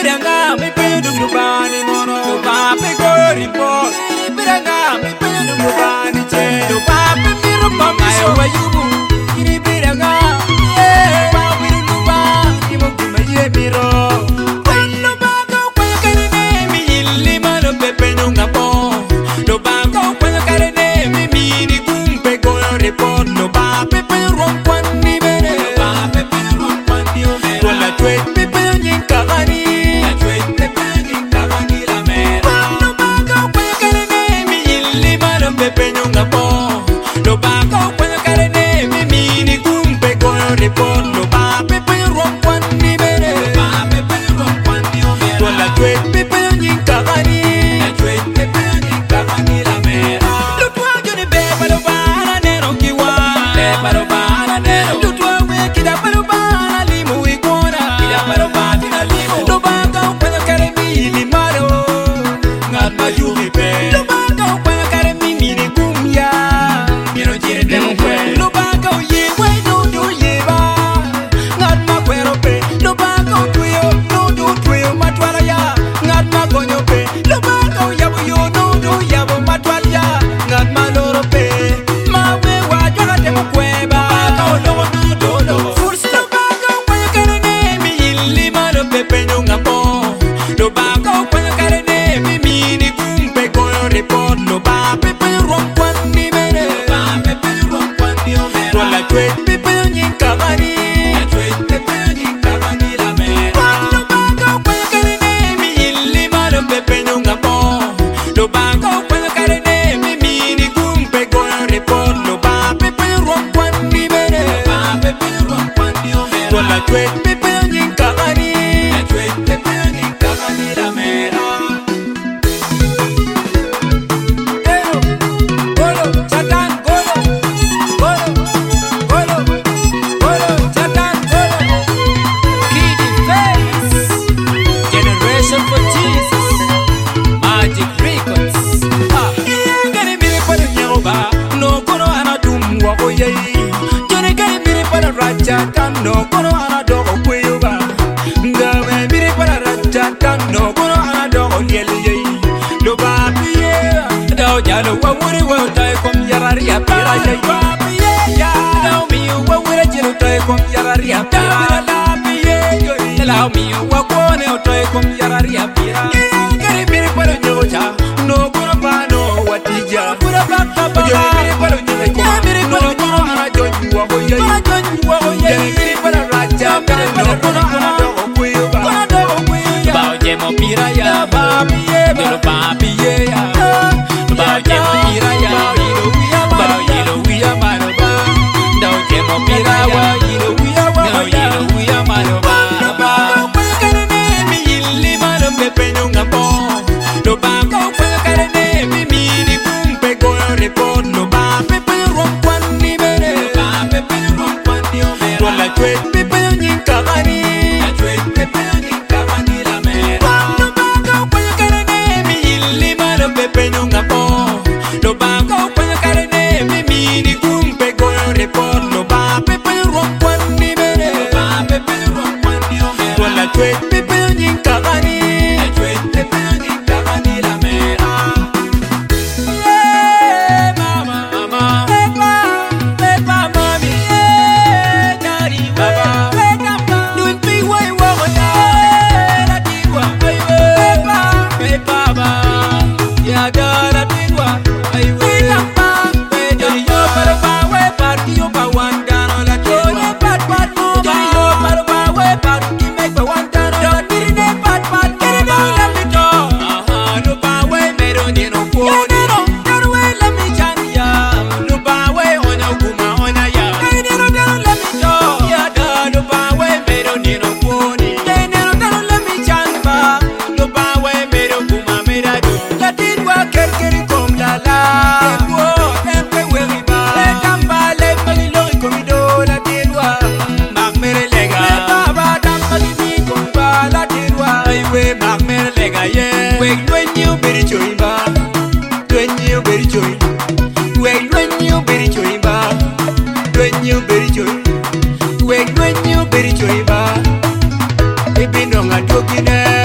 biranga me pedo lubani mono do ba pe go report biranga me pedo lubani che do ba pe miro pa mi so wa yubu ni biranga ba biru luba ni mo kuma ye miro kwallo ba go kwa karene mi illi malo pe pedo ngapo do ba go kwa karene mi ni kumpe go report no ba pe pedo rom kwan ni bere ba pe pedo rom kwan ni o me wala tweet pe pedo nyin kagani Allow me to walk on out to come Yararia Pira. Get a minute for a Yoja, no Kurapano, what is ya? Put a black top of your minute for a Jona, join you up with your minute for a Raja, about Jemo Piraya, Babi, Babi, about Jemo Piraya, about Yellow, we are Manova, now Jemo Piraya, we are Manova. When you bury joy ba, baby no nga talking.